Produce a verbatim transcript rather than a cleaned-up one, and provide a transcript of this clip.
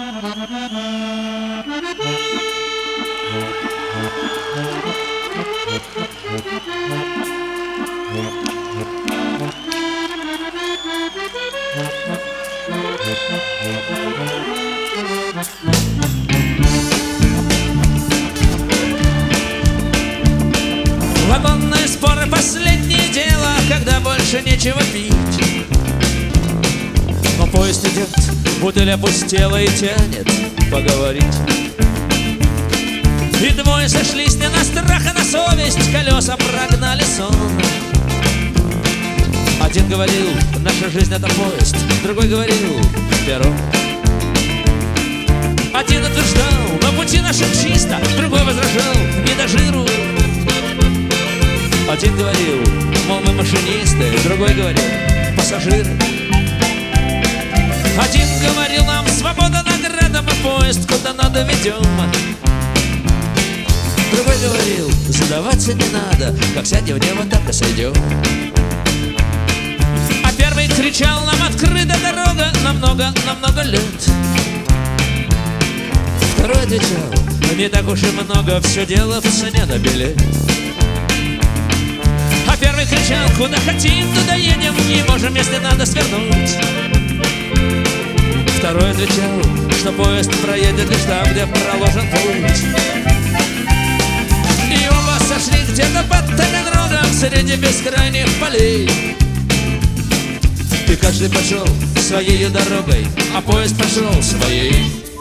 Вагонные споры — последнее дело, когда больше нечего пить. Но поезд идет, бутыль опустела и тянет поговорить. И двое сошлись не на страх, а на совесть, колеса прогнали сон. Один говорил: наша жизнь — это поезд. Другой говорил: перрон. Один утверждал: на пути нашем чисто. Другой возражал: не до жиру. Один говорил: мол, мы машинисты. Другой говорил: пассажиры. Один говорил: нам свобода награда, мы поезд куда надо ведем. Другой говорил: задаваться не надо, как сядем в небо, так и сойдем. А первый кричал: нам открыта дорога на много, на много лет. Второй отвечал: не так уж и много, все дело в цене на билет. А первый кричал: куда хотим, туда едем, не можем, если надо, свернуть. Второй отвечал, что поезд проедет лишь там, где проложен путь. И оба сошли где-то под Таганрогом среди бескрайних полей. И каждый пошел своей дорогой, а поезд пошел своей.